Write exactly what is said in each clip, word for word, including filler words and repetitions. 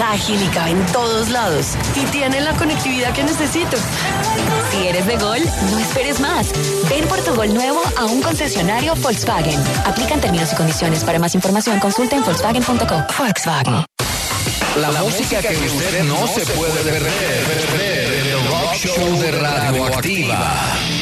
ágil y cabe en todos lados. Y tiene la conectividad que necesito. Si eres de Gol, no esperes más. Ven por tu Gol nuevo a un concesionario Volkswagen. Aplican términos y condiciones. Para más información, consulta en volkswagen punto com. Volkswagen. La, la música que usted no se puede perder. El Rock Show de Radioactiva.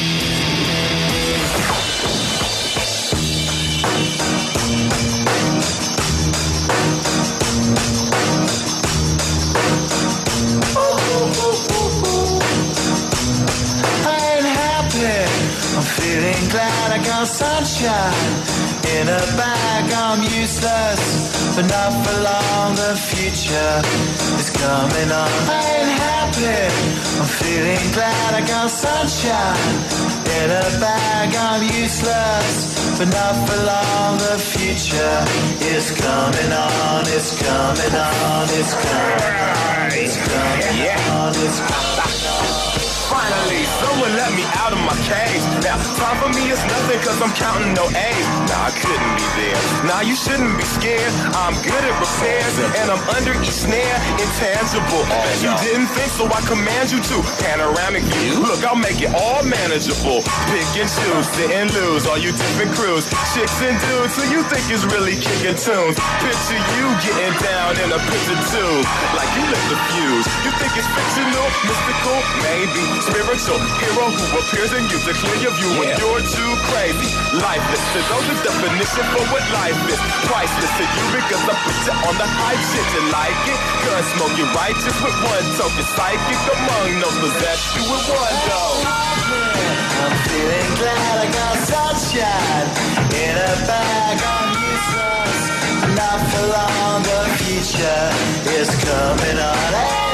I'm feeling glad I got sunshine in a bag. I'm useless, but not for long. The future is coming on. I ain't happy. I'm feeling glad I got sunshine in a bag. I'm useless, but not for long. The future is coming on. It's coming on. It's coming on. It's coming on. It's coming on. Finally, someone let me out of my cage. Now, time for me is nothing cause I'm counting no A's. Nah, I couldn't be there. Nah, you shouldn't be scared. I'm good at repairs and I'm under each snare. Intangible. Oh, you didn't think, so I command you to. Panoramic view. Look, I'll make it all manageable. Pick and choose, sit and lose. All you different crews. Chicks and dudes who you think is really kicking tunes. Picture you getting down in a picture too. Like you lit the fuse. You think it's fictional, mystical, maybe. Spiritual hero who appears in you to clear your view when yeah. you're too crazy. Lifeless to know the definition for what life is. Priceless to you because I put you on the hype shit. You like it? Gun smoke, you righteous with one token. Psychic among those possess you with one go. I'm feeling glad I got sunshine in a bag. I'm useless, not for long. The future is coming on.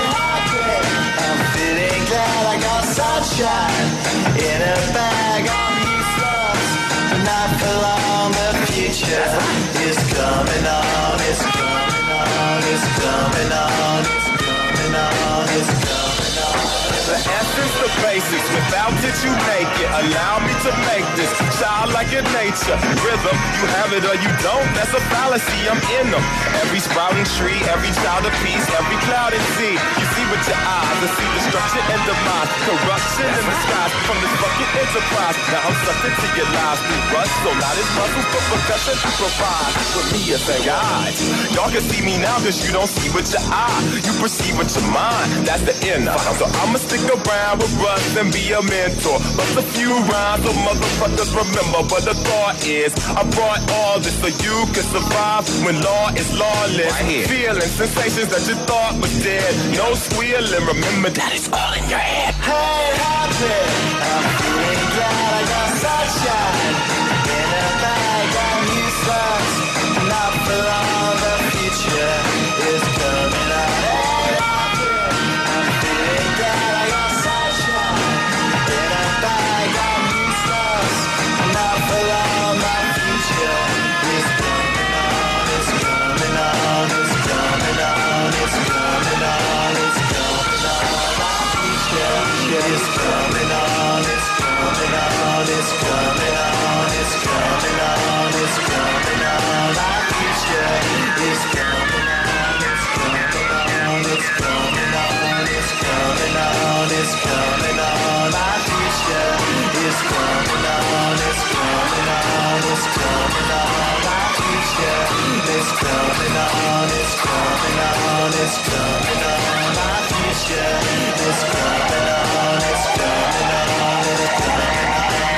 I'm feeling glad I got sunshine in a bag. I'm useless, but not for long. The future is coming on. It's coming on. It's coming on. It's coming on. It's coming on. The essence, the basics. Without it, you make it. Allow me to make this childlike in nature. Rhythm, you have it or you don't. That's a fallacy. I'm in them. Every sprouting tree, every child of peace, every cloud and sea. You see with your eyes, I see destruction and demise, corruption in the skies from this bucket enterprise. Now I'm sucked into your lives through rust, so not as muscles, but percussion I provide. With me as a guide, y'all can see me now cause you don't see with your eye. You perceive with your mind, that's the inner. So I'ma stick around with Russ and be a mentor. Bust a few rhymes so motherfuckers remember. But the thought is, I brought all this so you can survive when law is lawless. Right. Feeling sensations that you thought was dead. No squealing, remember that it's all in your head. Hey, happy, I'm feeling glad I got sunshine in a bag. I'm useless, not for long. The future is coming on. Hey, happy, I'm feeling glad I got sunshine in a bag. I'm useless, not for long. My future is coming on. It's coming on. It's coming on. It's coming on. It's coming on. My future is coming on. It's coming on. It's coming on. It's coming on. It's coming on. My future is coming on. It's coming on. It's coming on. It's coming on. It's coming on. My future is coming on. It's coming on. It's coming on. My future is coming on. It's coming on. It's coming on. My future is coming on. It's coming on. It's coming on.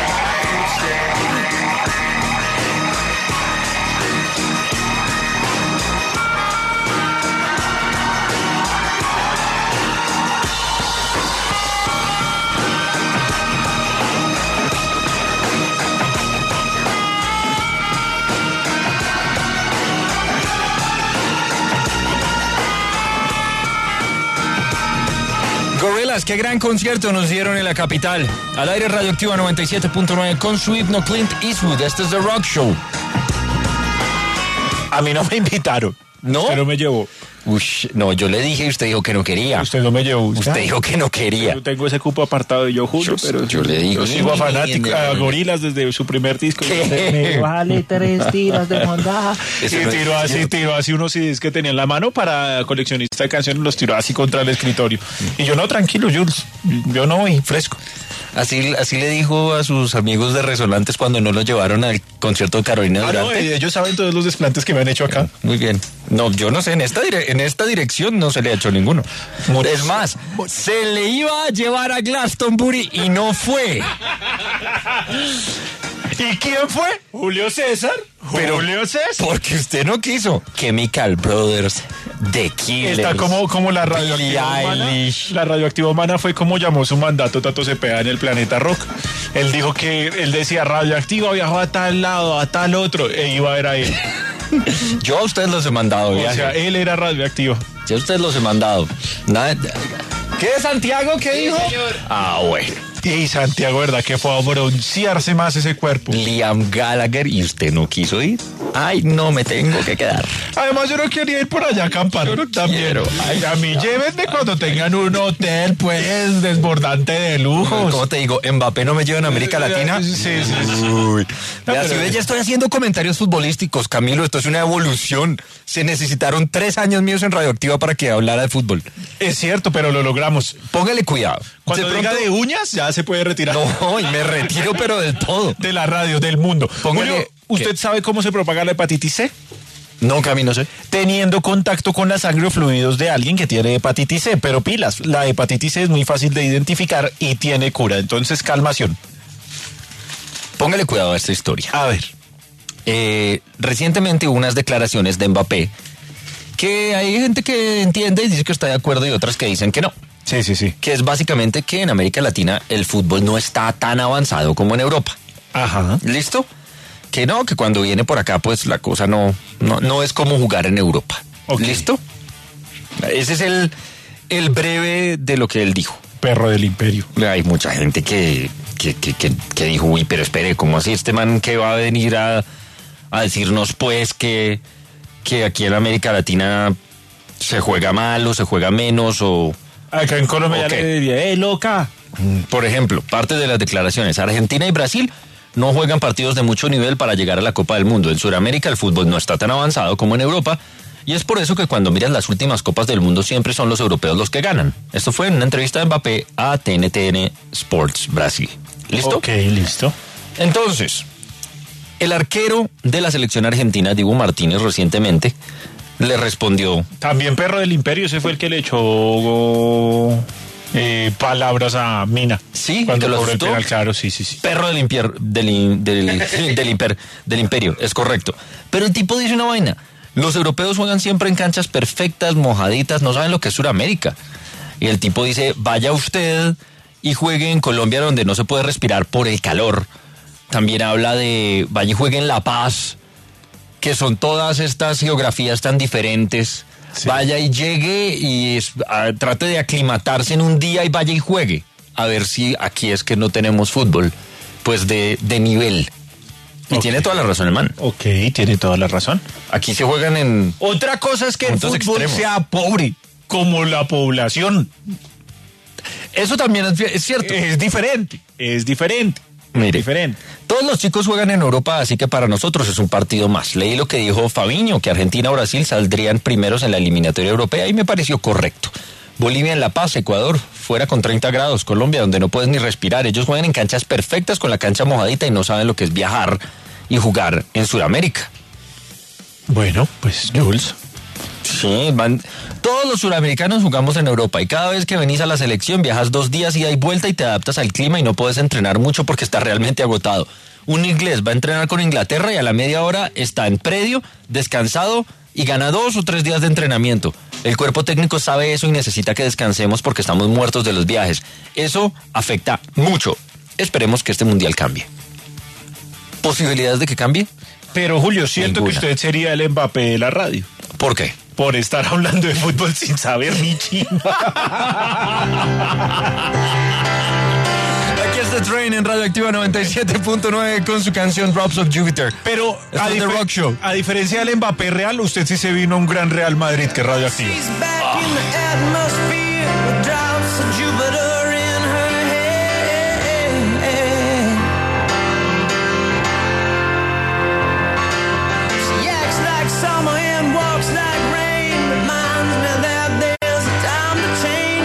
Gorillaz, qué gran concierto nos dieron en la capital. Al aire Radioactiva noventa y siete punto nueve con su himno Clint Eastwood. Este es The Rock Show. A mí no me invitaron. ¿No? Pero me llevó. Ush, no, yo le dije y usted dijo que no quería. Usted no me llevó. Usted dijo que no quería. Yo tengo ese cupo apartado y yo Julio, Yo- pero yo le digo, yo sigo a sí, Fanático, en el- a Gorilas desde su primer disco. ¿Qué? Me vale tres tiras de bondad. Y Eso no es tiró así, cierto. tiró así unos C Ds que tenía en la mano para coleccionista de canciones, los tiró así contra el escritorio. Y yo no, tranquilo, Jules, yo no voy fresco. Así, así le dijo a sus amigos de Resonantes cuando no los llevaron al concierto de Carolina Ah, no, Durante. eh, ellos saben todos los desplantes que me han hecho acá. Muy bien. No, yo no sé, en esta, dire- en esta dirección no se le ha hecho ninguno. Es más, se le iba a llevar a Glastonbury y no fue. ¿Y quién fue? Julio César. Pero- Julio César. Porque usted no quiso. Chemical Brothers, The Killers. Está como, como la Billie radioactiva humana. Eilish. La radioactiva humana fue como llamó su mandato Tato Cepeda en el Planeta Rock. Él dijo que él decía radioactiva viajó a tal lado, a tal otro, e iba a ver a él. Yo a ustedes los he mandado, O viaje. sea, él era radioactivo. Yo a ustedes los he mandado. Nada. ¿Qué es Santiago? ¿Qué dijo? Ah, bueno. Y Santiago, ¿verdad? Que fue a broncearse más ese cuerpo. Liam Gallagher y usted no quiso ir. Ay, no, me tengo que quedar. Además, yo no quería ir por allá a acampar. Yo no también. quiero. Ay, a mí llévenme cuando tengan un hotel, pues, desbordante de lujos. ¿Cómo te digo? Mbappé no me lleva en América Latina. Sí, sí, sí. Uy. No, Vea, pero- si ve, ya estoy haciendo comentarios futbolísticos, Camilo. Esto es una evolución. Se necesitaron tres años míos en Radioactiva para que hablara de fútbol. Es cierto, pero lo logramos. Póngale cuidado. Cuando De diga pronto- de uñas, ya se puede retirar. No, y me retiro, pero del todo. De la radio, del mundo. Póngale- Julio, ¿usted ¿qué? sabe cómo se propaga la hepatitis C? No, Camilo, sé. Teniendo contacto con la sangre o fluidos de alguien que tiene hepatitis C. Pero pilas, la hepatitis C es muy fácil de identificar y tiene cura. Entonces, calmación. Póngale cuidado a esta historia. A ver. Eh, recientemente hubo unas declaraciones de Mbappé que hay gente que entiende y dice que está de acuerdo y otras que dicen que no. Sí, sí, sí. Que es básicamente que en América Latina el fútbol no está tan avanzado como en Europa. Ajá. ¿Listo? Que no, que cuando viene por acá pues la cosa no, no, no es como jugar en Europa. Ok. ¿Listo? Ese es el, el breve de lo que él dijo. Perro del imperio. Hay mucha gente que, que, que, que, que dijo, uy, pero espere, ¿cómo así este man que va a venir a, a decirnos pues que, que aquí en América Latina se juega mal o se juega menos o... Acá en Colombia Ok. ya le diría, ¡eh, loca! Por ejemplo, parte de las declaraciones, Argentina y Brasil no juegan partidos de mucho nivel para llegar a la Copa del Mundo. En Sudamérica el fútbol no está tan avanzado como en Europa y es por eso que cuando miras las últimas Copas del Mundo siempre son los europeos los que ganan. Esto fue en una entrevista de Mbappé a T N T N Sports Brasil. ¿Listo? Ok, listo. Entonces, el arquero de la selección argentina, Dibu Martínez, recientemente le respondió... También Perro del imperio, ese fue el que le echó eh, palabras a Mina. Sí, cuando ¿te lo cobró el asustó? penal, claro, sí, sí, sí. Perro del, impier- del, in- del, del, imper- del imperio, es correcto. Pero el tipo dice una vaina. Los europeos juegan siempre en canchas perfectas, mojaditas, no saben lo que es Sudamérica. Y el tipo dice, vaya usted y juegue en Colombia donde no se puede respirar por el calor. También habla de, vaya y juegue en La Paz, que son todas estas geografías tan diferentes. Sí. Vaya y llegue y es- a- trate de aclimatarse en un día y vaya y juegue. A ver si aquí es que no tenemos fútbol, pues de, de nivel. Y Ok. tiene toda la razón el man. Ok, tiene toda la razón. Aquí se juegan en... Otra cosa es que el Puntos fútbol extremos. sea pobre, como la población. Eso también es, es cierto. Es diferente, es diferente. Mire, Diferente. todos los chicos juegan en Europa, así que para nosotros es un partido más. Leí lo que dijo Fabiño, que Argentina o Brasil saldrían primeros en la eliminatoria europea y me pareció correcto. Bolivia en La Paz, Ecuador, fuera con treinta grados, Colombia, donde no puedes ni respirar. Ellos juegan en canchas perfectas con la cancha mojadita y no saben lo que es viajar y jugar en Sudamérica. Bueno, pues Jules. Sí, van. Todos los suramericanos jugamos en Europa y cada vez que venís a la selección viajas dos días ida y vuelta y te adaptas al clima y no puedes entrenar mucho porque estás realmente agotado. Un inglés va a entrenar con Inglaterra y a la media hora está en predio, descansado y gana dos o tres días de entrenamiento. El cuerpo técnico sabe eso y necesita que descansemos porque estamos muertos de los viajes. Eso afecta mucho. Esperemos que este mundial cambie. ¿Posibilidades de que cambie? Pero Julio, siento Ninguna. que usted sería el Mbappé de la radio. ¿Por qué? Por estar hablando de fútbol sin saber ni chimba. Aquí está The Train en Radioactiva noventa y siete punto nueve con su canción Drops of Jupiter. Pero Esto a, es The difer- Rock Show. a diferencia del Mbappé real, usted sí se vino a un gran Real Madrid que es Radioactiva. She's back in the atmosphere with drops of Jupiter in her head. She acts like summer and walks like rain. Reminds me that there's a time to change.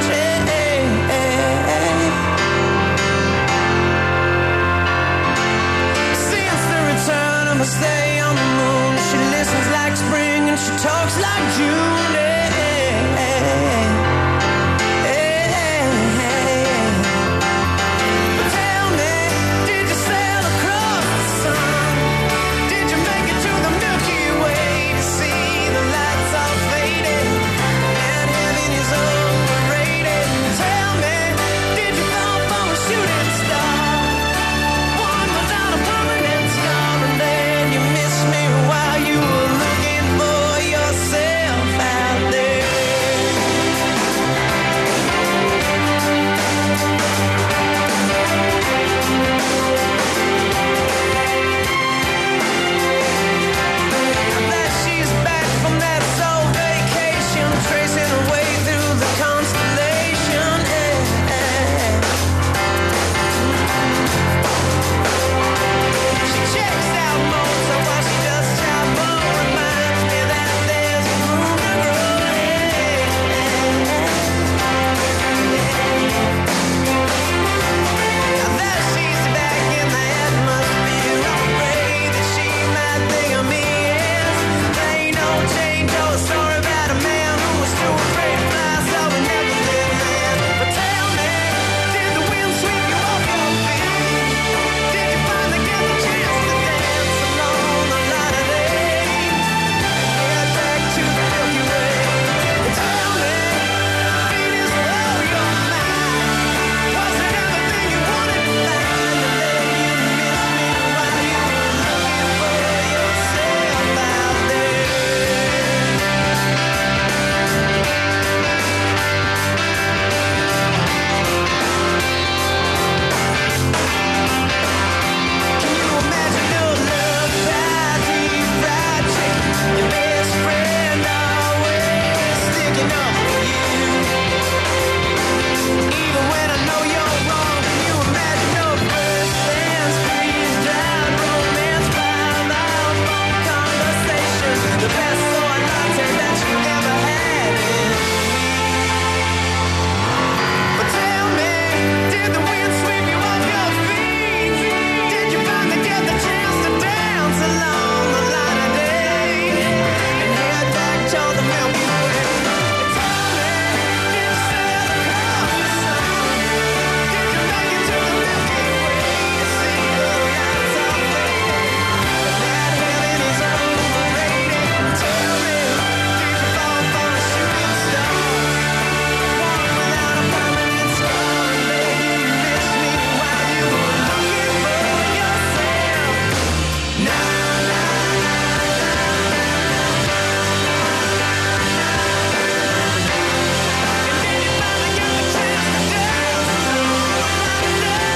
Since the return of her stay on the moon, she listens like spring and she talks like June. But tell me, did you sail across the sun? Did you make it to the Milky Way to see the lights all faded and heaven is overrated? Tell me, did you fall from a shooting star? One without a permanent scar, and then you missed me while you were looking for yourself out there. That she's back from that soul vacation, tracing her way through the constellation. She checks out Mozart while she does Chapo, reminds me that there's room to grow. Now that she's back in the atmosphere, I'm afraid that she might think of me as plain old Jane Doe, a story about a man who was too afraid to fly, so he never lived land. But tell me, did the wind sweep you off your feet? Did you finally get the chance to dance along the line of day? Head back to the Milky Way. Tell me, did this blow your mind? Was it everything you wanted to find? And then you missed me while you were looking for yourself out there. Can you imagine your love party, fried chicken? Your best friend always sticking up for you. Even when I know you're wrong, can you imagine your first dance, freeze dried romance, piled on phone conversation, the best soy latte that you ever had in me? But tell me, did the wind sweep you off your feet? Did you finally get the chance to dance along the line of day and head back to the Milky Way? Tell me, did you sail across the sun? Did you make it to the Milky Way to see the lights all faded and that heaven is overrated? Tell me, did you fall for a shooting star? One without a permanent scar, and then you missed me while you were looking for yourself. Na na and then you finally get the chance to dance along the line of day.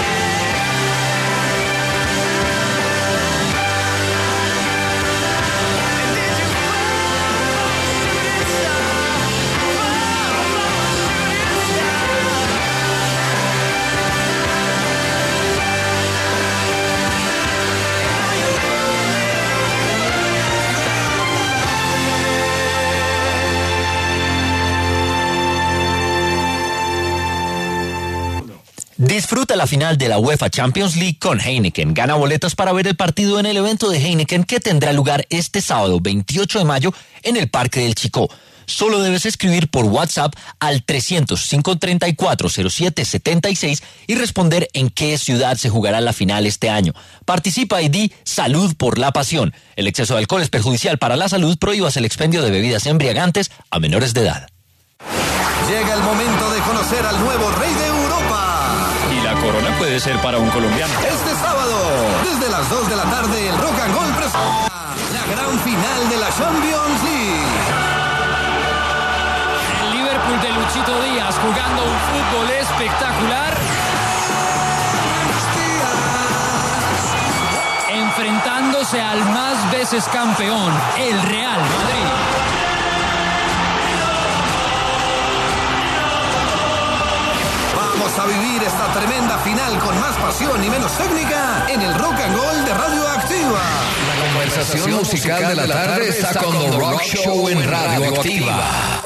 And did you fall from a shooting star? Fall from a shooting star. Disfruta la final de la UEFA Champions League con Heineken. Gana boletas para ver el partido en el evento de Heineken que tendrá lugar este sábado veintiocho de mayo en el Parque del Chicó. Solo debes escribir por WhatsApp al trescientos, cinco treinta y cuatro, cero siete setenta y seis y responder en qué ciudad se jugará la final este año. Participa y di salud por la pasión. El exceso de alcohol es perjudicial para la salud. Prohíbas el expendio de bebidas embriagantes a menores de edad. Llega el momento de conocer al nuevo rey de Europa. Y la corona puede ser para un colombiano. Este sábado, desde las dos de la tarde, el Rock and Roll presenta la gran final de la Champions League. El Liverpool de Luchito Díaz jugando un fútbol espectacular. conoce al más veces campeón, el Real Madrid. Vamos a vivir esta tremenda final con más pasión y menos técnica en el Rock and Roll de Radioactiva. La conversación musical de la tarde está con The Rock Show en Radioactiva.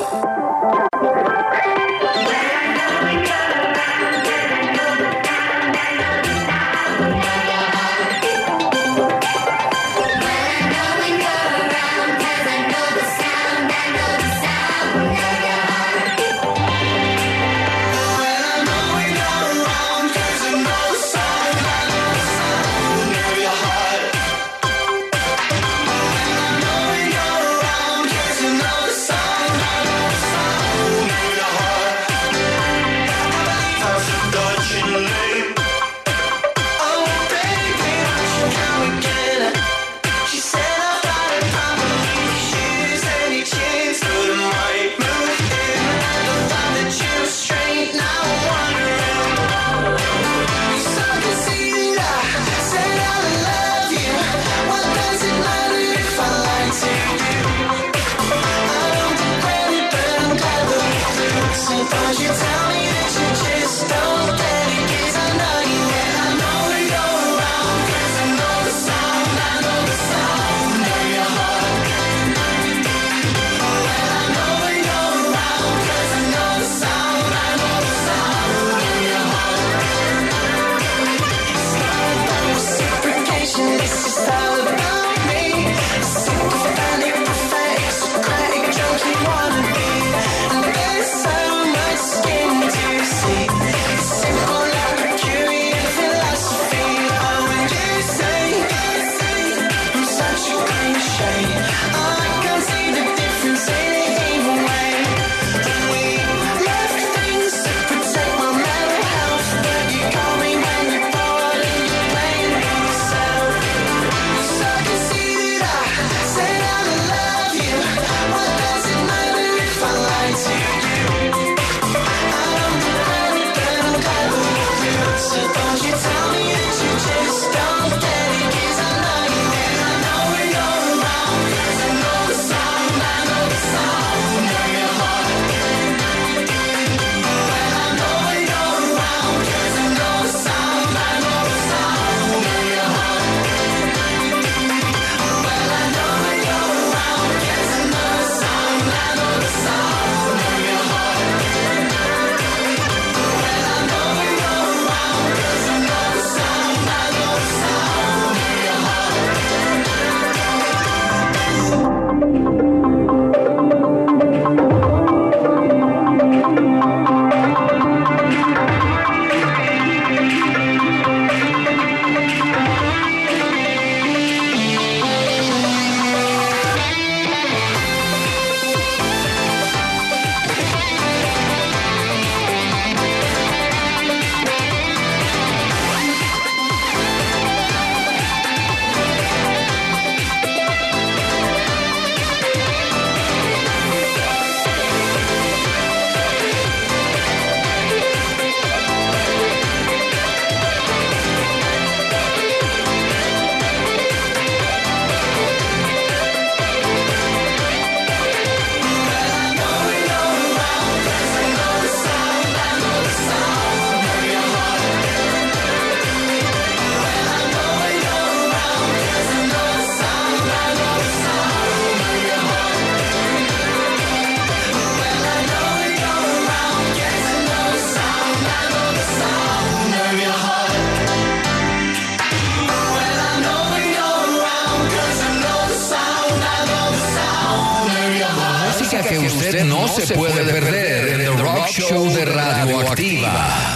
Que usted no se puede perder en el Rock Show de Radioactiva.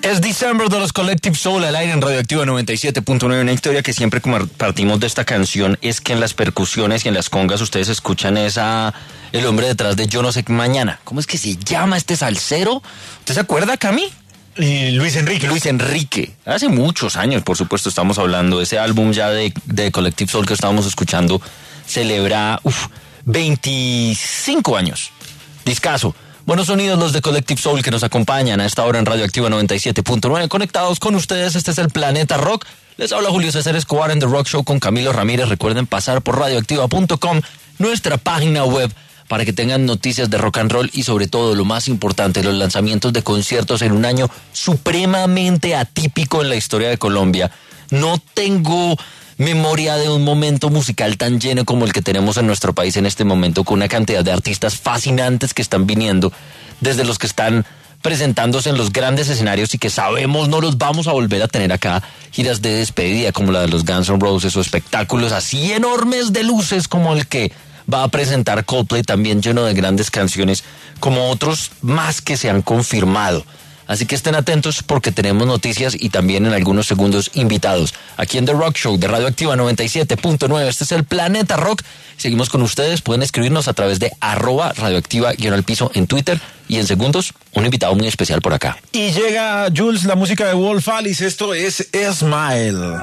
Es December de los Collective Soul al aire en Radioactiva noventa y siete punto nueve. Una historia que siempre compartimos de esta canción es que en las percusiones y en las congas ustedes escuchan esa el hombre detrás de Yo no sé qué mañana. ¿Cómo es que se llama este salsero? ¿Usted se acuerda, Cami? Y Luis Enrique. Luis Enrique. Hace muchos años, por supuesto, estamos hablando. Ese álbum ya de, de Collective Soul que estábamos escuchando celebra uf, veinticinco años. Discazo. Buenos sonidos los de Collective Soul que nos acompañan a esta hora en Radioactiva noventa y siete punto nueve. Conectados con ustedes, este es el Planeta Rock. Les habla Julio César Escobar en The Rock Show con Camilo Ramírez. Recuerden pasar por radioactiva punto com, nuestra página web, para que tengan noticias de rock and roll y sobre todo, lo más importante, los lanzamientos de conciertos en un año supremamente atípico en la historia de Colombia. No tengo memoria de un momento musical tan lleno como el que tenemos en nuestro país en este momento, con una cantidad de artistas fascinantes que están viniendo, desde los que están presentándose en los grandes escenarios y que sabemos no los vamos a volver a tener acá, giras de despedida como la de los Guns N' Roses o espectáculos así enormes de luces como el que va a presentar Coldplay, también lleno de grandes canciones, como otros más que se han confirmado. Así que estén atentos porque tenemos noticias y también en algunos segundos invitados. Aquí en The Rock Show de Radioactiva noventa y siete punto nueve. Este es el Planeta Rock. Seguimos con ustedes. Pueden escribirnos a través de arroba radioactiva-al-piso en Twitter. Y en segundos, un invitado muy especial por acá. Y llega, Jules, la música de Wolf Alice. Esto es Smile.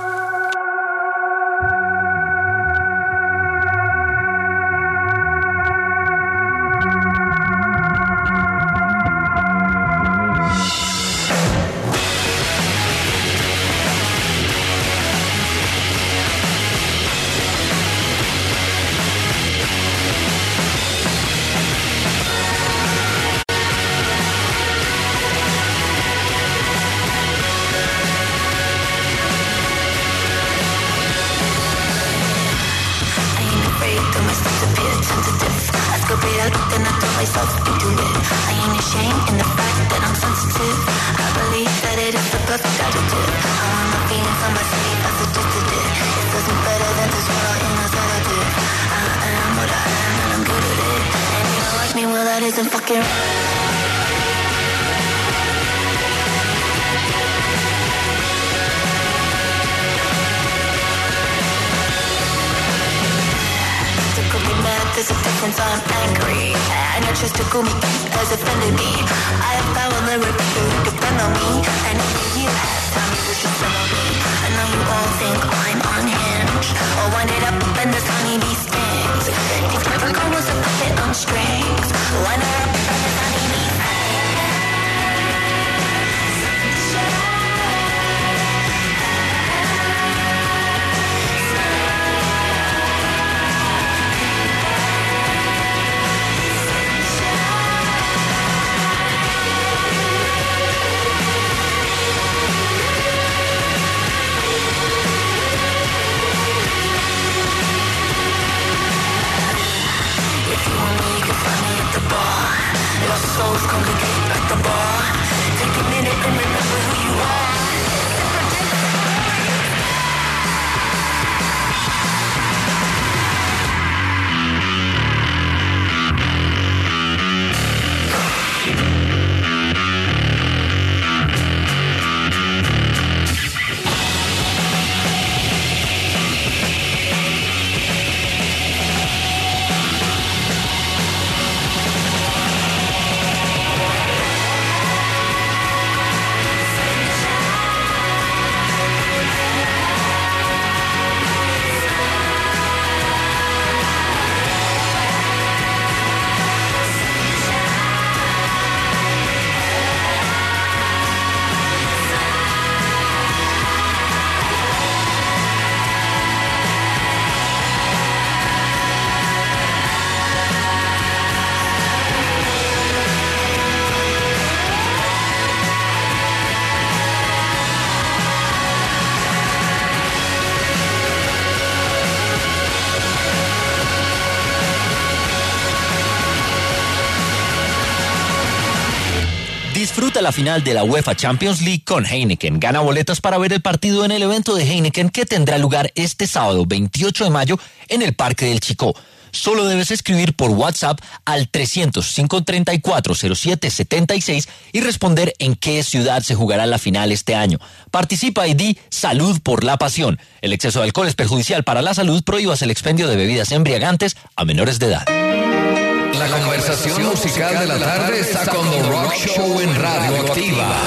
There's a difference, I'm angry, and your tristical me has offended me. I have power, lyrics, you depend on me, and if you have time, you should spend on me. I know you all think I'm unhinged, or wind it up and this honeybee stings. These Capricorn was a puppet on strings, wind it up and this honeybee souls congregate at the bar. Take a minute and remember who you are. Disfruta la final de la UEFA Champions League con Heineken. Gana boletas para ver el partido en el evento de Heineken que tendrá lugar este sábado veintiocho de mayo en el Parque del Chicó. Solo debes escribir por WhatsApp al trescientos, quinientos treinta y cuatro, cero siete setenta y seis y responder en qué ciudad se jugará la final este año. Participa y di salud por la pasión. El exceso de alcohol es perjudicial para la salud. Prohíbas el expendio de bebidas embriagantes a menores de edad. La conversación musical de la tarde está con The Rock Show en Radio Activa.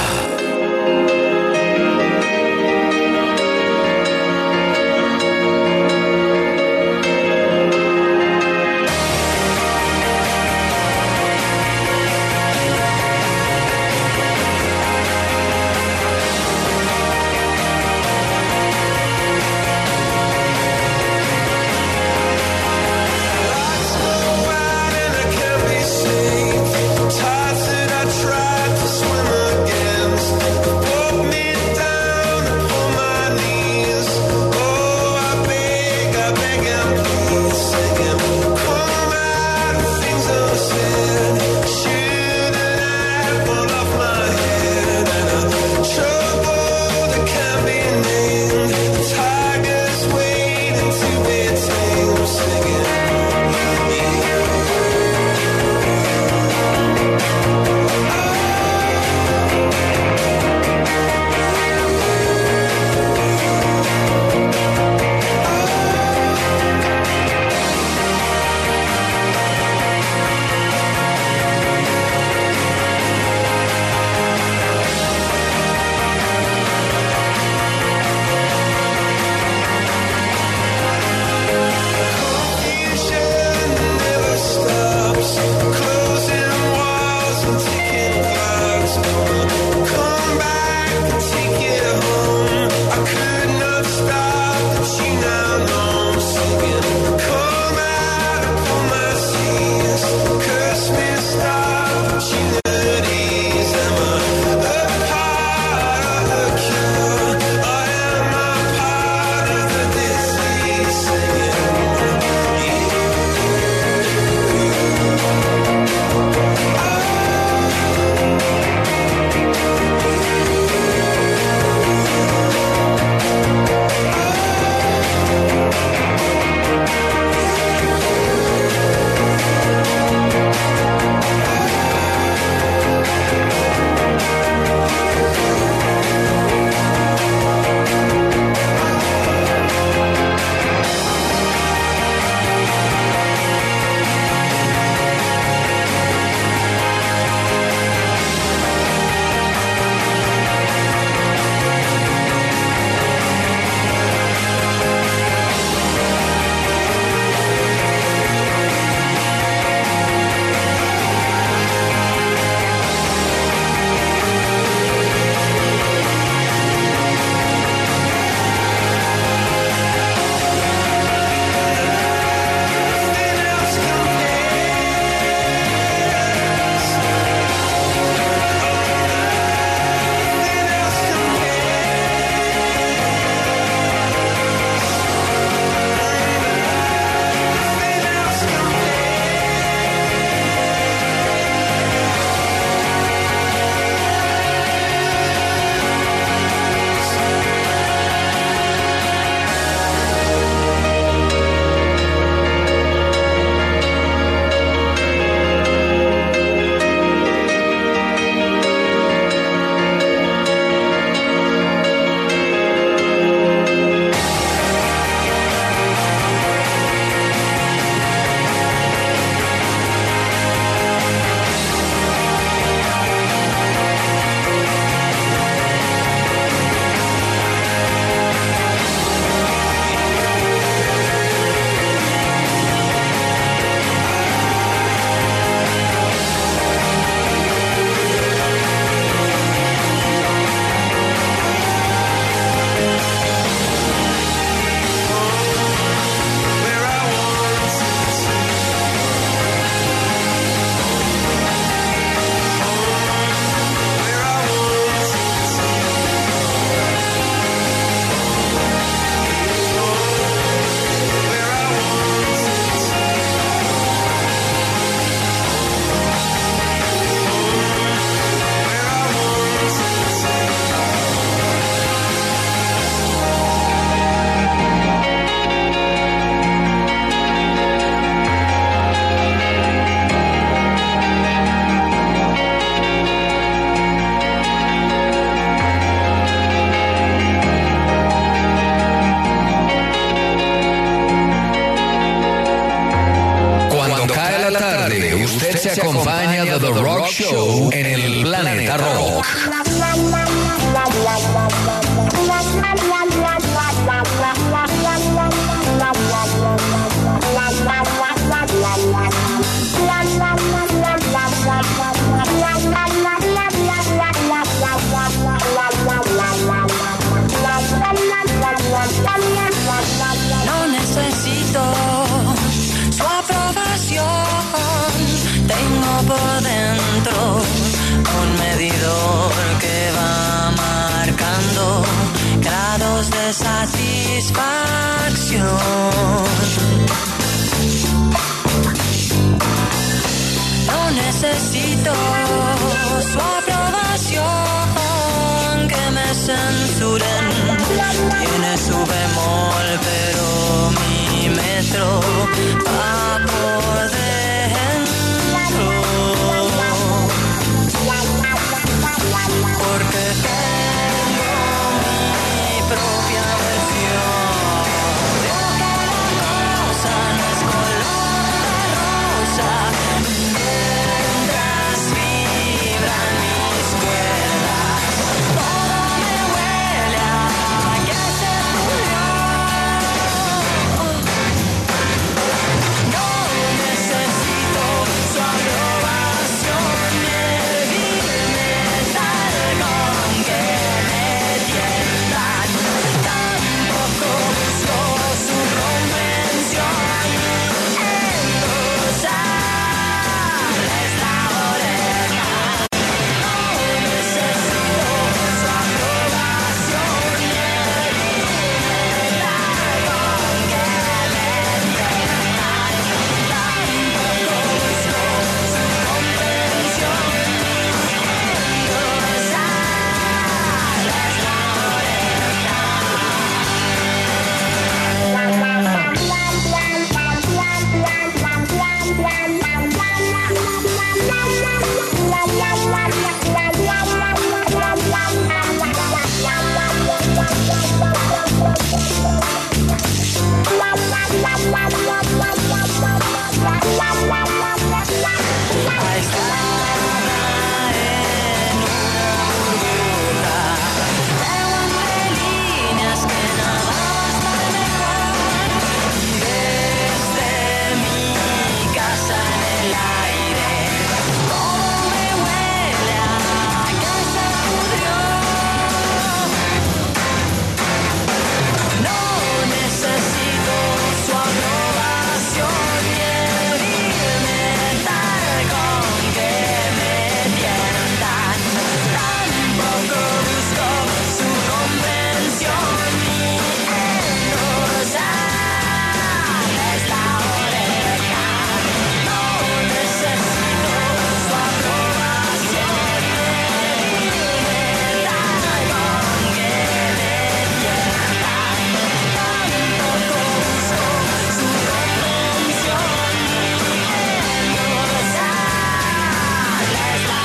Tides that I tried to swim against. de The Rock Show en el Planeta Rock. No necesito su aprobación. Tengo por dentro un medidor que va marcando grados de satisfacción. No necesito su aprobación, que me censuren. Tiene su bemol, pero mi metro va por dentro. Porque tengo mi propia versión. Veo que la cosa no es color de rosa. Mientras vibran mis cuerdas, todo me huele a que se murió. No necesito su aprobación, ni el vil metal con que me tientan. Tampoco busco su convención. Endulzarles la oreja. No necesito su aprobación, ni el vil metal con que me tientan. Tampoco busco su convención. Endulzarles la líneas que nada va a estar mejor. Desde mi casa en el aire, todo me huele a que se pudrió. No necesito su aprobación, ni el vil metal con que me tientan. Tampoco busco su convención, ni endulzarles la oreja. No necesito su aprobación, ni el vil metal con que me tientan. Tampoco busco su convención, ni endulzarles la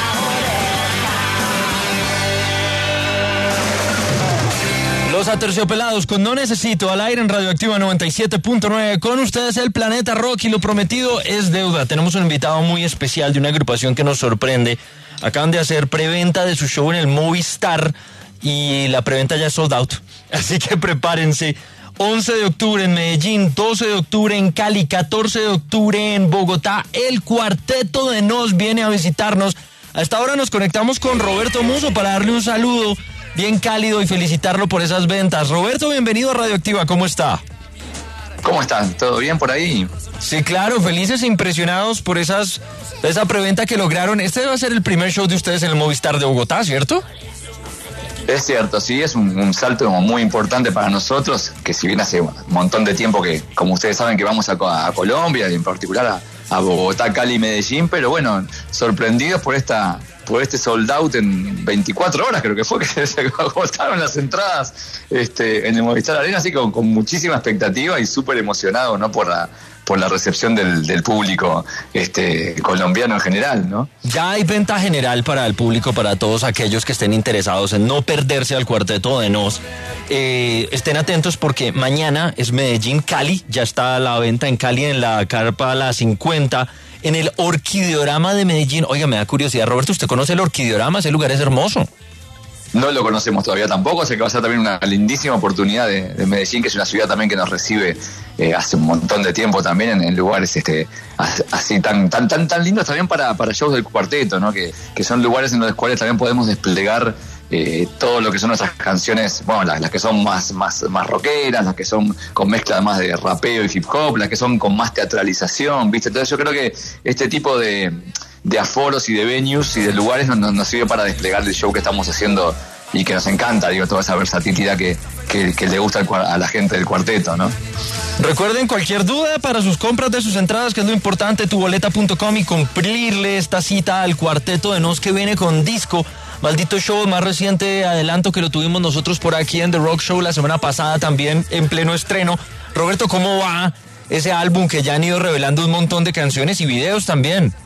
Los Aterciopelados con No Necesito, al aire en Radioactiva noventa y siete punto nueve. Con ustedes el Planeta Rock, y lo prometido es deuda. Tenemos un invitado muy especial de una agrupación que nos sorprende. Acaban de hacer preventa de su show en el Movistar y la preventa ya es sold out. Así que prepárense. once de octubre en Medellín, doce de octubre en Cali, catorce de octubre en Bogotá. El Cuarteto de Nos viene a visitarnos. A esta hora nos conectamos con Roberto Musso para darle un saludo bien cálido y felicitarlo por esas ventas. Roberto, bienvenido a Radioactiva, ¿cómo está? ¿Cómo están? ¿Todo bien por ahí? Sí, claro, felices e impresionados por esas, esa preventa que lograron. Este va a ser el primer show de ustedes en el Movistar de Bogotá, ¿cierto? Es cierto, sí, es un, un salto como muy importante para nosotros, que si bien hace un montón de tiempo que, como ustedes saben, que vamos a, a Colombia y en particular a, a Bogotá, Cali y Medellín, pero bueno, sorprendidos por esta por este sold out en veinticuatro horas, creo que fue, que se agotaron las entradas este, en el Movistar Arena, así que con, con muchísima expectativa y súper emocionado, ¿no? Por la, por la recepción del, del público este, colombiano en general, ¿no? Ya hay venta general para el público, para todos aquellos que estén interesados en no perderse al Cuarteto de Nos. Eh, estén atentos porque mañana es Medellín, Cali, ya está a la venta en Cali en la carpa La cincuenta. en el Orquideorama de Medellín. Oiga, me da curiosidad, Roberto, ¿usted conoce el Orquideorama? Ese lugar es hermoso. No lo conocemos todavía tampoco, así que va a ser también una lindísima oportunidad de, de Medellín, que es una ciudad también que nos recibe eh, hace un montón de tiempo también en, en lugares este así tan tan tan tan lindos también para, para shows del cuarteto, ¿no? Que, que son lugares en los cuales también podemos desplegar eh, todo lo que son nuestras canciones, bueno, las, las que son más, más, más rockeras, las que son con mezcla más de rapeo y hip hop, las que son con más teatralización, ¿viste? Entonces yo creo que este tipo de de aforos y de venues y de lugares nos, nos sirve para desplegar el show que estamos haciendo y que nos encanta, digo, toda esa versatilidad que, que, que le gusta a la gente del cuarteto, ¿no? Recuerden, cualquier duda para sus compras de sus entradas, que es lo importante, tuboleta punto com, y cumplirle esta cita al Cuarteto de Nos, que viene con disco. Maldito Show, más reciente adelanto que lo tuvimos nosotros por aquí en The Rock Show la semana pasada, también en pleno estreno. Roberto, ¿cómo va ese álbum que ya han ido revelando un montón de canciones y videos también?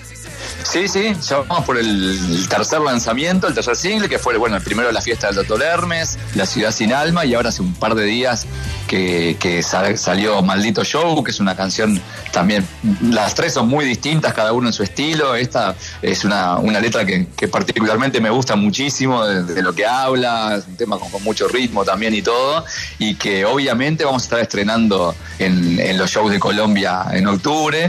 Sí, sí, ya vamos por el tercer lanzamiento, el tercer single, que fue, bueno, el primero de la fiesta del Doctor Hermes, La Ciudad Sin Alma, y ahora hace un par de días que, que salió Maldito Show, que es una canción también, las tres son muy distintas, cada uno en su estilo. Esta es una, una letra que, que particularmente me gusta muchísimo de, de lo que habla, es un tema con, con mucho ritmo también y todo, y que obviamente vamos a estar estrenando en, en los shows de Colombia en octubre.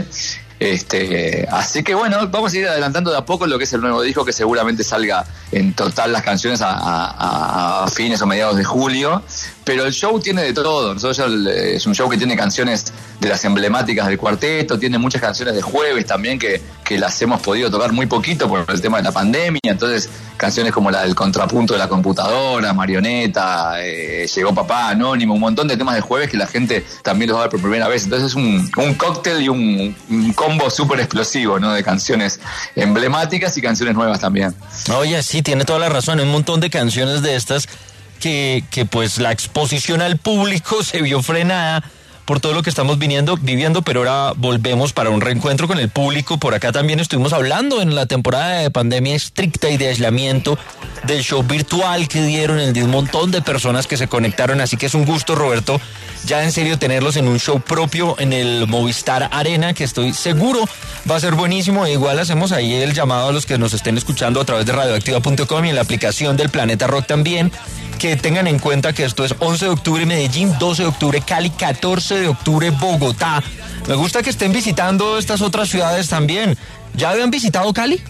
Este, así que bueno, vamos a ir adelantando de a poco lo que es el nuevo disco, que seguramente salga en total las canciones a, a, a fines o mediados de julio. Pero el show tiene de todo. Nosotros ya, es un show que tiene canciones de las emblemáticas del cuarteto, tiene muchas canciones de jueves también que, que las hemos podido tocar muy poquito por el tema de la pandemia. Entonces, canciones como la del contrapunto de la computadora, Marioneta, eh, Llegó Papá, Anónimo, un montón de temas de jueves que la gente también los va a ver por primera vez. Entonces es un, un cóctel y un, un combo súper explosivo, ¿no? De canciones emblemáticas y canciones nuevas también. Oye, sí, tiene toda la razón. Un montón de canciones de estas que, que pues la exposición al público se vio frenada por todo lo que estamos viniendo, viviendo, pero ahora volvemos para un reencuentro con el público. Por acá también estuvimos hablando en la temporada de pandemia estricta y de aislamiento del show virtual que dieron, el de un montón de personas que se conectaron, así que es un gusto, Roberto, ya en serio tenerlos en un show propio en el Movistar Arena, que estoy seguro va a ser buenísimo. E igual hacemos ahí el llamado a los que nos estén escuchando a través de radioactiva punto com y en la aplicación del Planeta Rock también, que tengan en cuenta que esto es once de octubre Medellín, doce de octubre Cali, catorce de octubre Bogotá. Me gusta que estén visitando estas otras ciudades también. ¿Ya habían visitado Cali?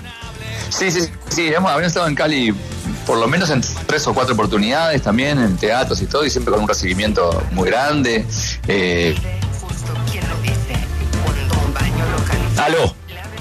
Sí, sí, sí, hemos, habíamos estado en Cali por lo menos en tres o cuatro oportunidades también, en teatros y todo, y siempre con un recibimiento muy grande. Eh... Aló.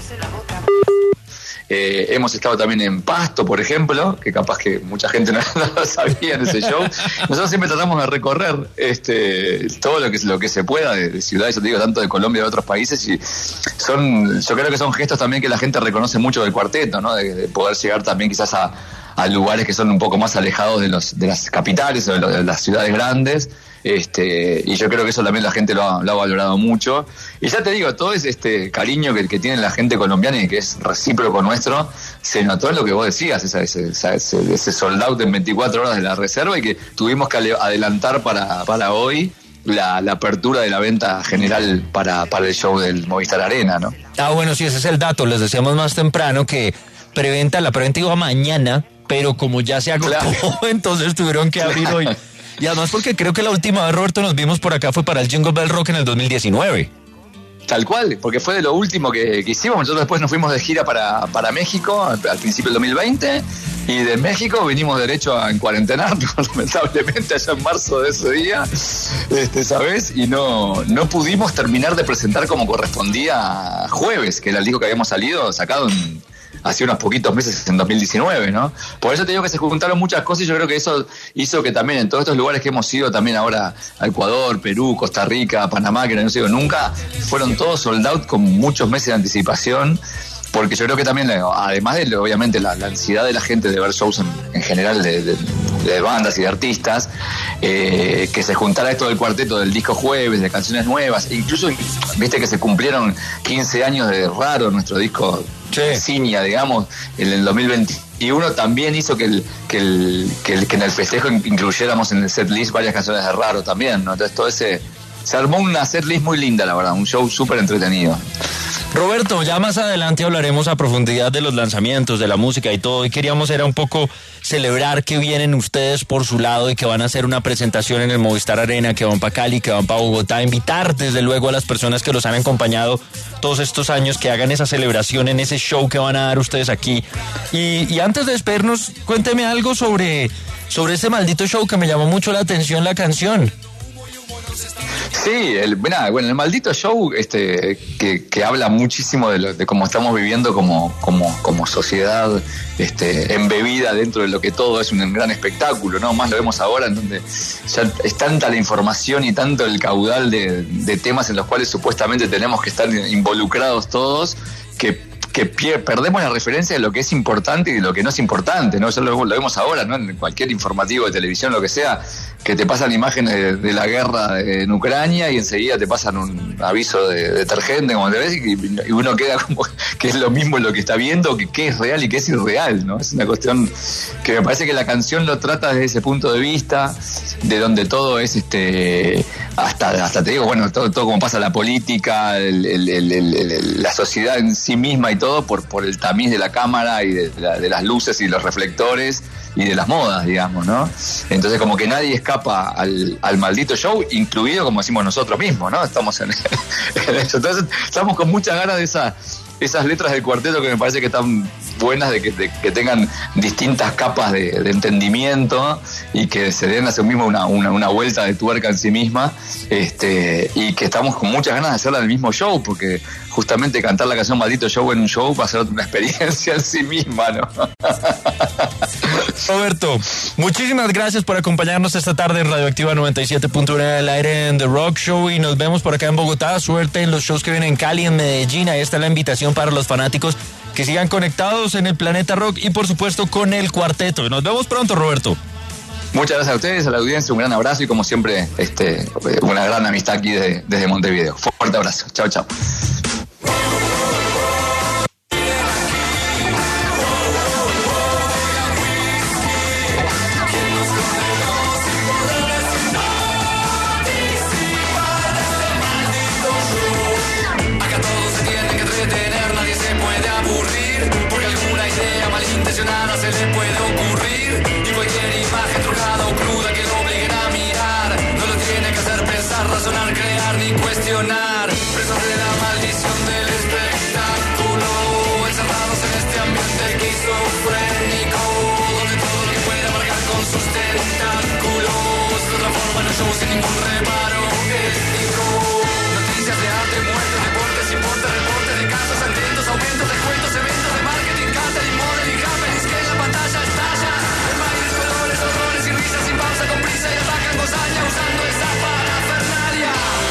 Eh, hemos estado también en Pasto, por ejemplo, que capaz que mucha gente no, no lo sabía en ese show. Nosotros siempre tratamos de recorrer este todo lo que lo que se pueda de, de ciudades, yo te digo, tanto de Colombia y de otros países, y son, yo creo que son gestos también que la gente reconoce mucho del cuarteto, ¿no? De, de poder llegar también quizás a, a lugares que son un poco más alejados de los de las capitales o de, lo, de las ciudades grandes. Este, y yo creo que eso también la gente lo ha, lo ha valorado mucho. Y ya te digo, todo ese este cariño que, que tiene la gente colombiana y que es recíproco nuestro, se notó en lo que vos decías, esa, ese, esa, ese, ese sold out en veinticuatro horas de la reserva, y que tuvimos que adelantar para, para hoy la, la apertura de la venta general para, para el show del Movistar Arena, ¿no? Ah, bueno, sí, ese es el dato. Les decíamos más temprano que preventa, la preventa iba mañana, pero como ya se agotó, claro, entonces tuvieron que abrir claro. hoy. Y además porque creo que la última vez, Roberto, nos vimos por acá fue para el Jingle Bell Rock en el dos mil diecinueve. Tal cual, porque fue de lo último que, que hicimos. Nosotros después nos fuimos de gira para, para México al, al principio del dos mil veinte, y de México vinimos derecho a encuarentenarnos, lamentablemente, allá en marzo de ese día, este, ¿sabes? Y no, no pudimos terminar de presentar como correspondía Jueves, que era el disco que habíamos salido, sacado en... hace unos poquitos meses, en dos mil diecinueve, ¿no? Por eso te digo que se juntaron muchas cosas, y yo creo que eso hizo que también en todos estos lugares que hemos ido también ahora, a Ecuador, Perú, Costa Rica, Panamá, que no he ido nunca, fueron todos sold out con muchos meses de anticipación, porque yo creo que también, además de obviamente la, la ansiedad de la gente de ver shows en, en general de, de, de bandas y de artistas, eh, que se juntara esto del cuarteto, del disco Jueves, de canciones nuevas, incluso viste que se cumplieron quince años de Raro, nuestro disco Ciña, digamos, en el dos mil veintiuno, también hizo que, el, que, el, que, el, que en el festejo incluyéramos en el setlist varias canciones de Raro también, ¿no? Entonces todo ese... se armó una setlist muy linda, la verdad, un show súper entretenido. Roberto, ya más adelante hablaremos a profundidad de los lanzamientos, de la música y todo, y queríamos era un poco celebrar que vienen ustedes por su lado y que van a hacer una presentación en el Movistar Arena, que van para Cali, que van para Bogotá, invitar desde luego a las personas que los han acompañado todos estos años, que hagan esa celebración en ese show que van a dar ustedes aquí. Y, y antes de despedirnos, cuénteme algo sobre, sobre este maldito show que me llamó mucho la atención la canción. Sí, el, nada, bueno, el maldito show este, que, que habla muchísimo de, lo, de cómo estamos viviendo como, como, como sociedad este, embebida dentro de lo que todo es un gran espectáculo, ¿no? Más lo vemos ahora, en donde ya es tanta la información y tanto el caudal de, de temas en los cuales supuestamente tenemos que estar involucrados todos, que que pier- perdemos la referencia de lo que es importante y de lo que no es importante, ¿no? Eso lo, lo vemos ahora, ¿no? En cualquier informativo de televisión, lo que sea, que te pasan imágenes de, de la guerra en Ucrania y enseguida te pasan un aviso de, de detergente, como te ves, y, y uno queda como que es lo mismo lo que está viendo, que, que es real y que es irreal, ¿no? Es una cuestión que me parece que la canción lo trata desde ese punto de vista, de donde todo es, este hasta, hasta te digo, bueno, todo, todo como pasa la política, el, el, el, el, el, la sociedad en sí misma y todo, por, por el tamiz de la cámara y de, la, de las luces y los reflectores y de las modas, digamos, ¿no? Entonces como que nadie escapa al, al maldito show, incluido, como decimos nosotros mismos, ¿no? Estamos en, en eso. Entonces estamos con muchas ganas de esa, esas letras del cuarteto que me parece que están buenas, de que, de, que tengan distintas capas de, de entendimiento y que se den a sí mismo una, una, una vuelta de tuerca en sí misma, este, y que estamos con muchas ganas de hacerla en el mismo show, porque justamente cantar la canción Maldito Show en un show va a ser una experiencia en sí misma, ¿no? Roberto, muchísimas gracias por acompañarnos esta tarde en Radioactiva noventa y siete punto uno del aire en The Rock Show, y nos vemos por acá en Bogotá. Suerte en los shows que vienen en Cali, en Medellín. Ahí está la invitación para los fanáticos que sigan conectados en el Planeta Rock y por supuesto con el cuarteto. Nos vemos pronto, Roberto. Muchas gracias a ustedes, a la audiencia, un gran abrazo y como siempre este, una gran amistad aquí de, desde Montevideo. Fuerte abrazo, chao, chao. Se le puede ocurrir y cualquier imagen trucada o cruda que lo obliguen a mirar no lo tiene que hacer pensar, razonar, crear ni cuestionar. Presos de la maldición del espectáculo, encerrados en este ambiente esquizofrénico, donde todo lo que pueda marcar con sus tentáculos se transforma en un show sin ningún reparo ético. Noticias de arte, muertes, deportes, importes, reportes de casos, sangrientos, aumentos, descuentos, eventos de marketing, catering, modeling, happenings, que en la pantalla estalla en bailes, colores, horrores y risas sin pausa, con prisa y atacan con saña usando esa parafernalia.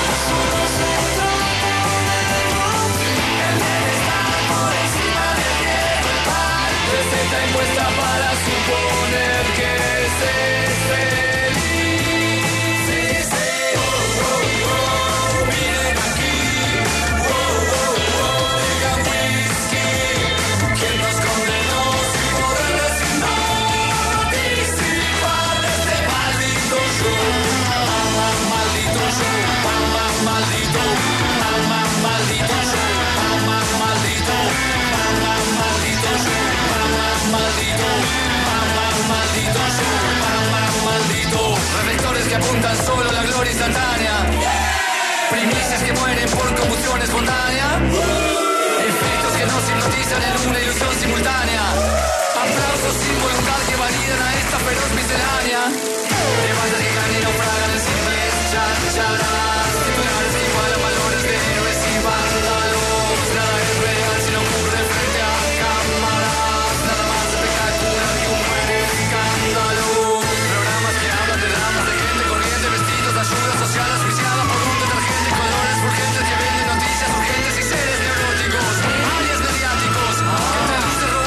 El bienestar por encima del bienestar, receta impuesta para suponer que se es feliz. Sí, sí, oh, oh, oh, miren aquí, oh, oh, oh, digan whisky, quien nos condenó sin poder decir no, participar de este maldito show, maldito show, maldito, maldito show, maldito, maldito show, maldito, maldito show, maldito. Reflectores que apuntan solo a la gloria instantánea, primicias que mueren por combustión espontánea, efectos que nos hipnotizan en una ilusión simultánea, aplausos sin voluntad que validan a esta feroz miscelánea, levantas que ganan y naufragan en simples chácharas, titulares que igualan valores de héroes y vándalos. Nada es real si no ocurre frente a cámaras, nada más espectacular que un buen escándalo. Programas que hablan de dramas de gente corriente, vestidos de ayuda social asfixiada por un detergente, colores urgentes que venden noticias urgentes y seres neuróticos, alias mediáticos, que entre luces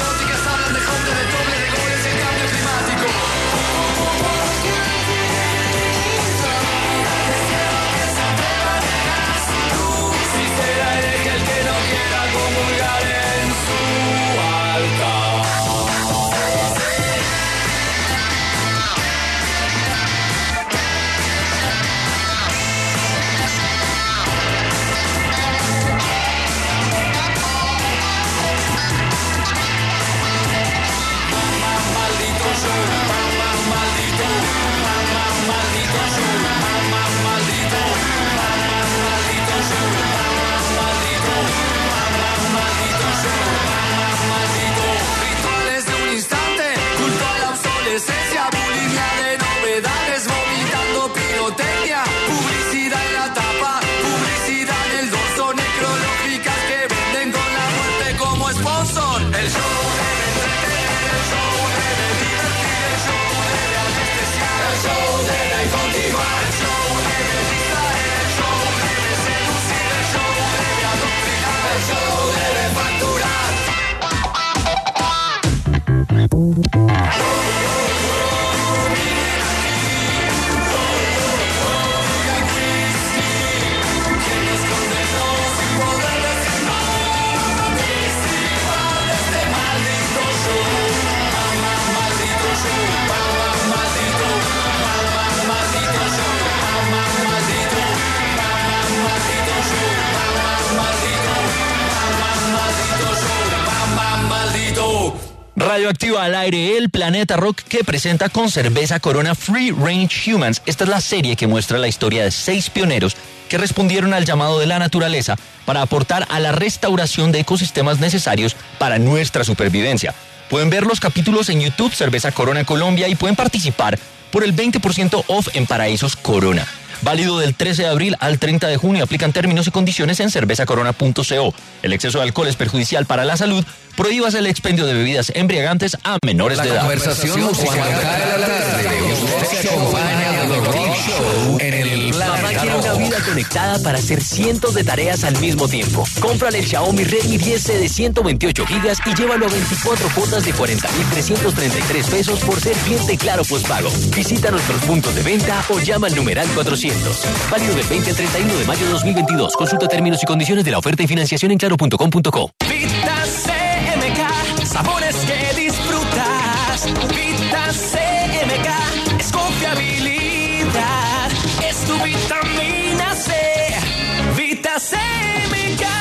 Radioactiva al aire, el Planeta Rock, que presenta con cerveza Corona Free Range Humans. Esta es la serie que muestra la historia de seis pioneros que respondieron al llamado de la naturaleza para aportar a la restauración de ecosistemas necesarios para nuestra supervivencia. Pueden ver los capítulos en YouTube, Cerveza Corona Colombia, y pueden participar por el veinte por ciento off en Paraísos Corona. Válido del trece de abril al treinta de junio. Aplican términos y condiciones en cerveza corona punto co. El exceso de alcohol es perjudicial para la salud. Prohíbas el expendio de bebidas embriagantes a menores La de edad. conversación musical cae la tarde. Usted se acompaña a The Rock Show en el Papá quiere una vida conectada para hacer cientos de tareas al mismo tiempo. Cómprale el Xiaomi Redmi diez C de ciento veintiocho gigas y llévalo a veinticuatro cuotas de cuarenta mil trescientos treinta y tres pesos por ser cliente Claro Postpago. Visita nuestros puntos de venta o llama al numeral cuatrocientos. Válido del veinte al treinta y uno de mayo de dos mil veintidós. Consulta términos y condiciones de la oferta y financiación en claro punto com punto co. Vita C M K, sabores que disfrutas. Vita C M K es confiabilidad, es tu vitamina C. Vita C M K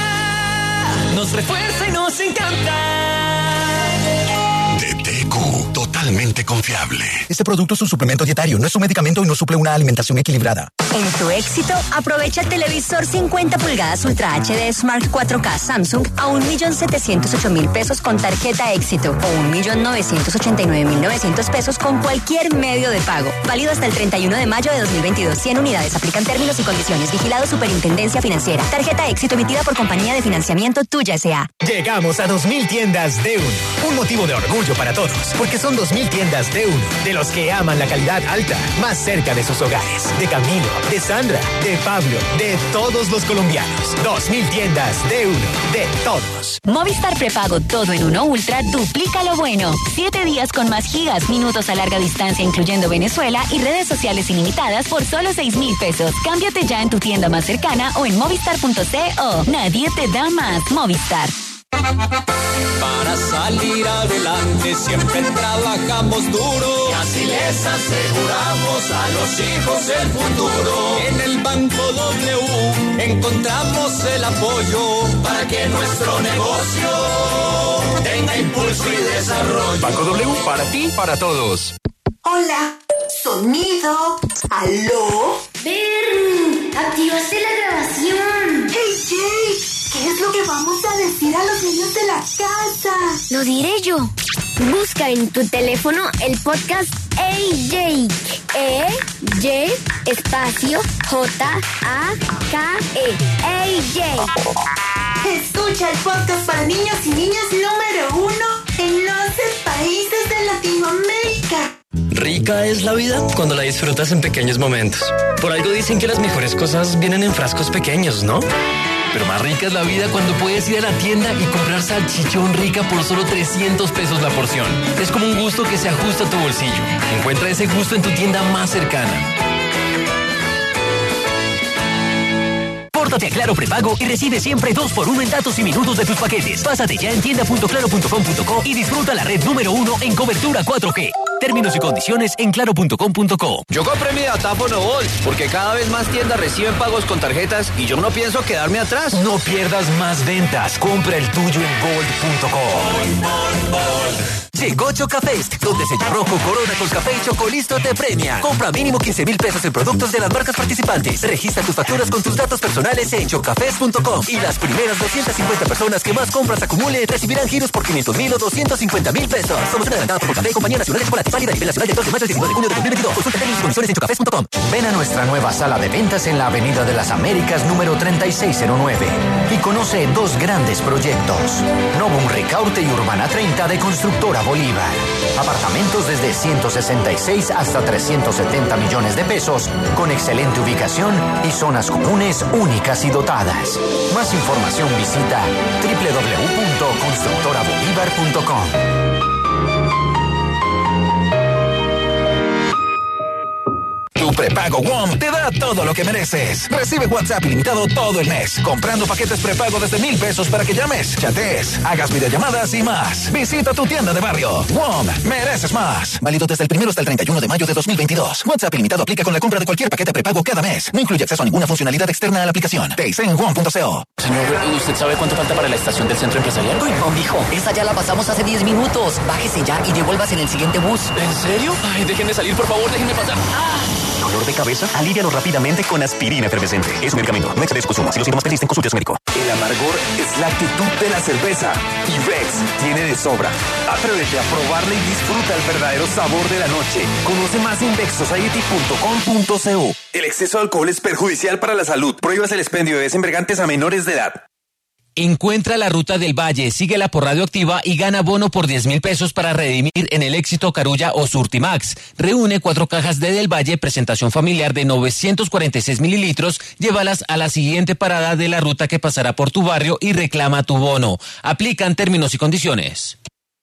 nos refuerza y nos encanta. D T Q, totalmente confiable. Este producto es un suplemento dietario, no es un medicamento y no suple una alimentación equilibrada. En tu éxito, aprovecha el televisor cincuenta pulgadas Ultra H D Smart cuatro K Samsung a un millón setecientos ocho mil pesos con tarjeta Éxito o un millón novecientos ochenta y nueve mil novecientos pesos con cualquier medio de pago. Válido hasta el treinta y uno de mayo de dos mil veintidós. cien unidades. Aplican términos y condiciones. Vigilado Superintendencia Financiera. Tarjeta Éxito emitida por Compañía de Financiamiento Tuya S A. Llegamos a dos mil tiendas de uno. Un motivo de orgullo para todos, porque son dos mil tiendas de uno, de los que aman la calidad alta, más cerca de sus hogares. De Camilo, de Sandra, de Pablo, de todos los colombianos. dos mil tiendas de uno, de todos. Movistar Prepago Todo en Uno Ultra duplica lo bueno. Siete días con más gigas, minutos a larga distancia incluyendo Venezuela y redes sociales ilimitadas por solo seis mil pesos. Cámbiate ya en tu tienda más cercana o en movistar punto co. Nadie te da más. Movistar. Para salir adelante siempre trabajamos duro y así les aseguramos a los hijos el futuro. En el Banco W encontramos el apoyo para que nuestro negocio tenga impulso y desarrollo. Banco W, para ti, para todos. Hola, sonido, aló. Ven, activaste la grabación. Hey Jake, ¿qué es lo que vamos a decir a los niños de la casa? Lo diré yo. Busca en tu teléfono el podcast Hey Jake. E, Y, espacio, J, A, K, E. Hey Jake. Escucha el podcast para niños y niñas número uno en once países de Latinoamérica. Rica es la vida cuando la disfrutas en pequeños momentos. Por algo dicen que las mejores cosas vienen en frascos pequeños, ¿no? Pero más rica es la vida cuando puedes ir a la tienda y comprar salchichón Rica por solo trescientos pesos la porción. Es como un gusto que se ajusta a tu bolsillo. Encuentra ese gusto en tu tienda más cercana. Pórtate a Claro Prepago y recibe siempre dos por uno en datos y minutos de tus paquetes. Pásate ya en tienda punto claro punto com punto co y disfruta la red número uno en cobertura cuatro G. Términos y condiciones en claro punto com punto co. Yo compré mi datáfono Gold porque cada vez más tiendas reciben pagos con tarjetas y yo no pienso quedarme atrás. No pierdas más ventas. Compra el tuyo en gold punto com. Llegó Chocafest, donde Sello Rojo, Corona, Colcafé y Chocolisto te premia. Compra mínimo quince mil pesos en productos de las marcas participantes. Registra tus facturas con tus datos personales en chocafest punto com. Y las primeras doscientas cincuenta personas que más compras acumule recibirán giros por quinientos mil o doscientos cincuenta mil pesos. Somos una adelantada por Colcafé, Compañía Nacional de Chocolate, válida a nivel nacional del dos de mayo al diecinueve de junio de dos mil veintidós. Consulta términos y condiciones en chocafest punto com. Ven a nuestra nueva sala de ventas en la Avenida de las Américas número treinta y seis cero nueve y conoce dos grandes proyectos. Novum Ricaurte y Urbana treinta de Constructora Bolívar. Apartamentos desde ciento sesenta y seis hasta trescientos setenta millones de pesos, con excelente ubicación y zonas comunes únicas y dotadas. Más información visita doble u doble u doble u punto constructora bolívar punto com. Tu Prepago WOM te da todo lo que mereces. Recibe WhatsApp ilimitado todo el mes, comprando paquetes prepago desde mil pesos para que llames, chatees, hagas videollamadas y más. Visita tu tienda de barrio. WOM, mereces más. Válido desde el primero hasta el treinta y uno de mayo de dos mil veintidós. WhatsApp ilimitado aplica con la compra de cualquier paquete prepago cada mes. No incluye acceso a ninguna funcionalidad externa a la aplicación. Te hice en WOM punto co. Señor, ¿usted sabe cuánto falta para la estación del centro empresarial? Uy, no, mijo, esa ya la pasamos hace diez minutos. Bájese ya y devuélvase en el siguiente bus. ¿En serio? Ay, déjenme salir, por favor, déjenme pasar. ¡Ah! ¿Dolor de cabeza? Alívialo rápidamente con aspirina efervescente. Es un medicamento, no excedes consumo. Si los síntomas persisten, consulte a su médico. El amargor es la actitud de la cerveza. Y Vex tiene de sobra. Atrévete a probarla y disfruta el verdadero sabor de la noche. Conoce más en vex society punto com punto co. El exceso de alcohol es perjudicial para la salud. Prohíbas el expendio de bebidas embriagantes a menores de edad. Encuentra la Ruta del Valle, síguela por Radioactiva y gana bono por diez mil pesos para redimir en el Éxito, Carulla o Surtimax. Reúne cuatro cajas de Del Valle, presentación familiar de novecientos cuarenta y seis mililitros, llévalas a la siguiente parada de la ruta que pasará por tu barrio y reclama tu bono. Aplican términos y condiciones.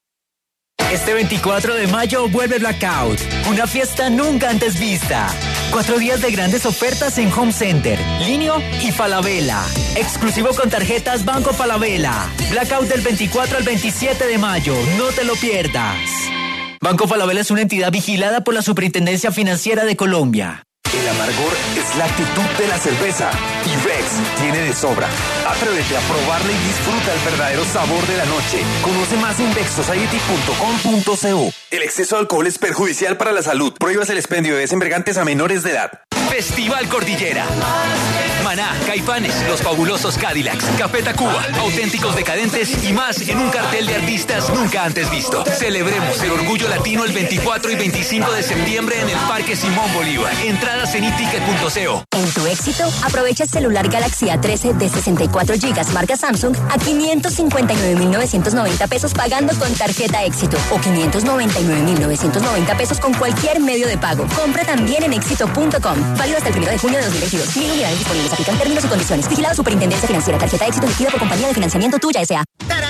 Este veinticuatro de mayo vuelve Blackout, una fiesta nunca antes vista. Cuatro días de grandes ofertas en Home Center, Linio y Falabella. Exclusivo con tarjetas Banco Falabella. Blackout del veinticuatro al veintisiete de mayo, no te lo pierdas. Banco Falabella es una entidad vigilada por la Superintendencia Financiera de Colombia. El amargor es la actitud de la cerveza. Y Vex tiene de sobra. Atrévete a probarla y disfruta el verdadero sabor de la noche. Conoce más en vex society punto com punto co. El exceso de alcohol es perjudicial para la salud. Prohíbas el expendio de bebidas embriagantes a menores de edad. Festival Cordillera. Maná, Caifanes, Los Fabulosos Cadillacs, Café Tacuba, Auténticos Decadentes y más en un cartel de artistas nunca antes visto. Celebremos el orgullo latino el veinticuatro y veinticinco de septiembre en el Parque Simón Bolívar. Entradas en i ticket punto co. En tu éxito, aprovecha el celular Galaxy A trece de sesenta y cuatro gigas marca Samsung a quinientos cincuenta y nueve mil novecientos noventa pesos pagando con tarjeta Éxito o quinientos noventa y nueve mil novecientos noventa pesos con cualquier medio de pago. Compra también en éxito punto com. Válido hasta el primero de junio de dos mil veintidós. Mil unidades disponibles. Aplican términos y condiciones. Vigilado Superintendencia Financiera. Tarjeta Éxito emitida por Compañía de Financiamiento Tuya S A.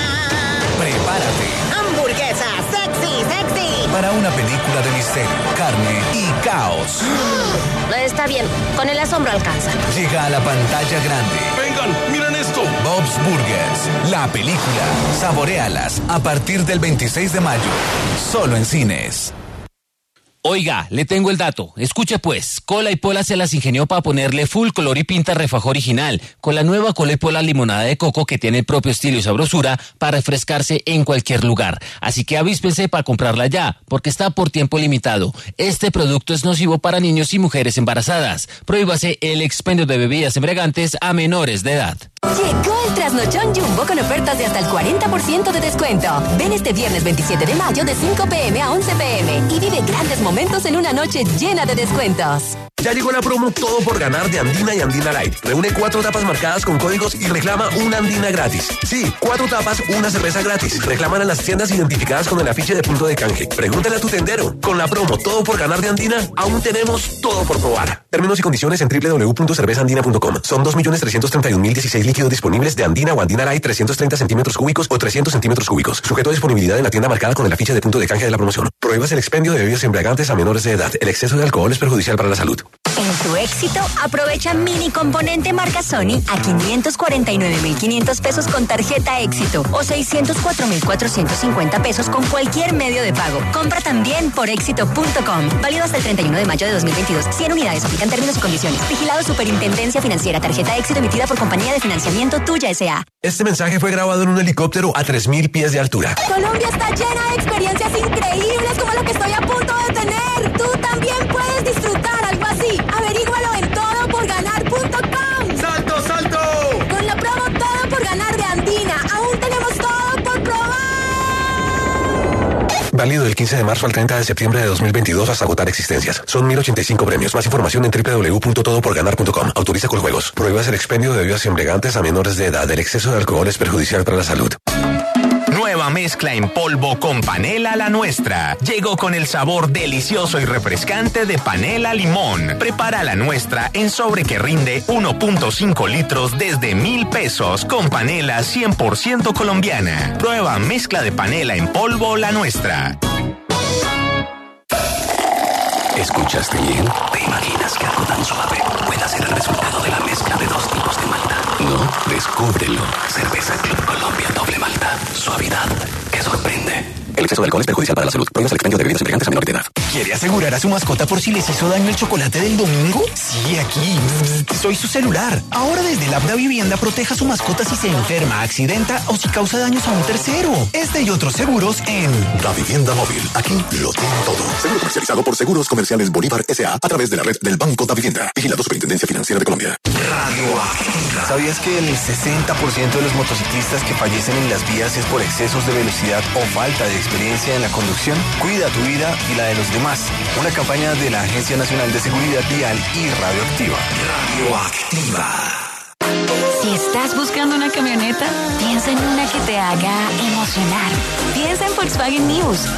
Prepárate ¡Hamburguesa sexy, sexy! para una película de misterio, carne y caos. Está bien, con el asombro alcanza. Llega a la pantalla grande. Vengan, miren esto. Bob's Burgers, la película. Saboréalas a partir del veintiséis de mayo. Solo en cines. Oiga, le tengo el dato. Escuche pues, Cola y Pola se las ingenió para ponerle full color y pinta refajo original, con la nueva Cola y Pola limonada de coco que tiene el propio estilo y sabrosura para refrescarse en cualquier lugar. Así que avíspense para comprarla ya, porque está por tiempo limitado. Este producto es nocivo para niños y mujeres embarazadas. Prohíbase el expendio de bebidas embriagantes a menores de edad. Llegó el Trasnochón Jumbo con ofertas de hasta el cuarenta por ciento de descuento. Ven este viernes veintisiete de mayo de cinco pe eme a once pe eme y vive grandes momentos en una noche llena de descuentos. Ya llegó la promo Todo por Ganar de Andina y Andina Light. Reúne cuatro tapas marcadas con códigos y reclama una Andina gratis. Sí, cuatro tapas, una cerveza gratis. Reclaman a las tiendas identificadas con el afiche de punto de canje. Pregúntale a tu tendero. Con la promo Todo por Ganar de Andina, aún tenemos todo por probar. Términos y condiciones en doble u doble u doble u punto cerveza andina punto com. Son dos millones trescientos treinta y un mil dieciséis líquidos disponibles de Andina o Andina Light trescientos treinta centímetros cúbicos o trescientos centímetros cúbicos. Sujeto a disponibilidad en la tienda marcada con el afiche de punto de canje de la promoción. Prohíbas el expendio de bebidas embriagantes a menores de edad. El exceso de alcohol es perjudicial para la salud. En tu éxito, aprovecha mini componente marca Sony a quinientos cuarenta y nueve mil quinientos pesos con tarjeta Éxito o seiscientos cuatro mil cuatrocientos cincuenta pesos con cualquier medio de pago. Compra también por éxito punto com. Válido hasta el treinta y uno de mayo de dos mil veintidós. cien unidades. Aplican términos y condiciones. Vigilado Superintendencia Financiera. Tarjeta Éxito emitida por Compañía de Financiamiento Tuya S A. Este mensaje fue grabado en un helicóptero a tres mil pies de altura. Colombia está llena de experiencias increíbles como lo que estoy a punto de tener. Tú también puedes disfrutar algo así. Averígualo en todo por ganar punto com. ¡Salto, salto! Con la promo Todo por Ganar de Andina, aún tenemos todo por probar. Válido del quince de marzo al treinta de septiembre de dos mil veintidós hasta agotar existencias. Son mil ochenta y cinco premios. Más información en doble u doble u doble u punto todo por ganar punto com. Autoriza con juegos. Prohíbas el expendio de bebidas embriagantes a menores de edad. El exceso de alcohol es perjudicial para la salud. Nueva mezcla en polvo con panela La Nuestra. Llegó con el sabor delicioso y refrescante de panela limón. Prepara La Nuestra en sobre que rinde uno punto cinco litros desde mil pesos con panela cien por ciento colombiana. Prueba mezcla de panela en polvo La Nuestra. ¿Escuchaste bien? ¿Te imaginas que algo tan suave pueda ser el resultado de la mezcla de dos tipos de malta? No, descúbrelo. Cerveza Club Colombia Doble Malta. Suavidad que sorprende. El exceso de alcohol es perjudicial para la salud. Prohíbas el expendio de bebidas embriagantes a menores de edad. ¿Quiere asegurar a su mascota por si les hizo daño el chocolate del domingo? Sí, aquí. Soy su celular. Ahora desde el app Da Vivienda proteja a su mascota si se enferma, accidenta o si causa daños a un tercero. Este y otros seguros en Da Vivienda Móvil. Aquí lo tiene todo. Seguro comercializado por Seguros Comerciales Bolívar S A a través de la red del Banco Da Vivienda. Vigilado Superintendencia Financiera de Colombia. Radioactiva. ¿Sabías que el sesenta por ciento de los motociclistas que fallecen en las vías es por excesos de velocidad o falta de experiencia en la conducción? Cuida tu vida y la de los demás. Una campaña de la Agencia Nacional de Seguridad Vial y Radioactiva. Radioactiva. Si estás buscando una camioneta, piensa en una que te haga emocionar. Piensa en Volkswagen News.